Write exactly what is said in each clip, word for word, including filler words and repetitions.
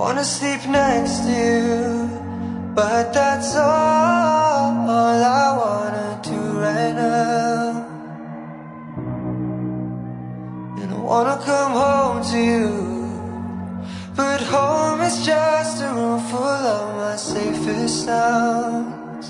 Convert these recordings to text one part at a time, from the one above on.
wanna sleep next to you, but that's all I wanna do right now. And I wanna come home to you, but home is just a room full of my safest sounds.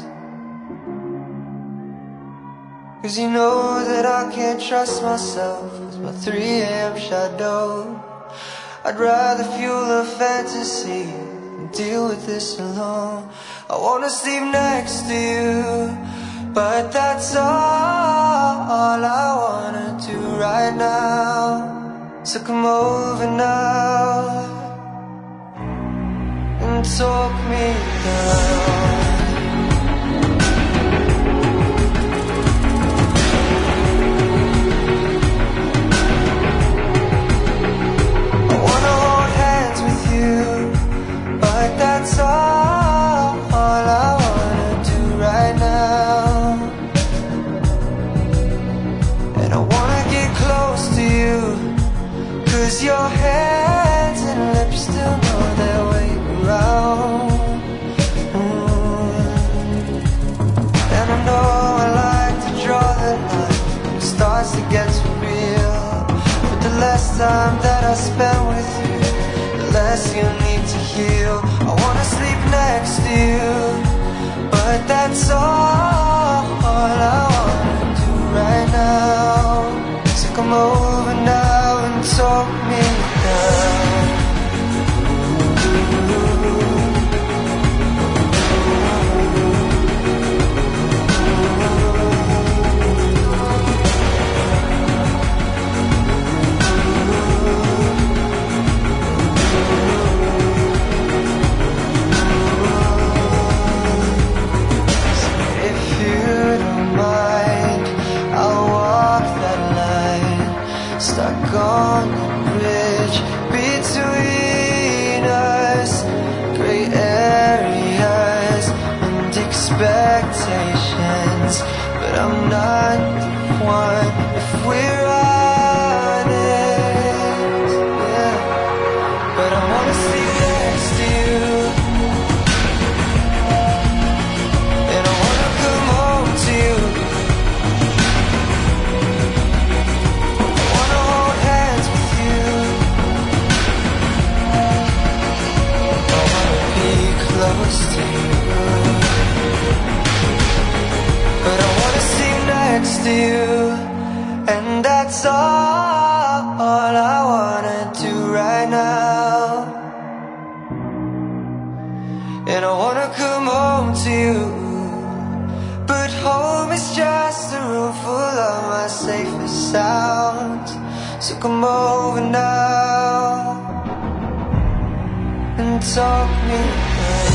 Cause you know that I can't trust myself with my three A M shadow. I'd rather fuel a fantasy than deal with this alone. I wanna sleep next to you, but that's all I wanna do right now. So come over now and talk me down. That's all, all I wanna do right now. And I wanna get close to you, cause your hands and lips still know their way around. mm. And I know I like to draw the line when it starts to get too real, but the less time that I spend with you, the less you need to heal. I wanna sleep next to you, but that's all, all I wanna do right now. So come over now and talk me down. Stuck on the bridge between us, gray areas and expectations, but I'm not the one if we're honest, yeah. But I wanna sleep next to you, and I wanna come home to you. Close to you, but I wanna sleep next to you, and that's all, all I wanna do right now. And I wanna come home to you, but home is just a room full of my safest sounds. So come over now and talk me down.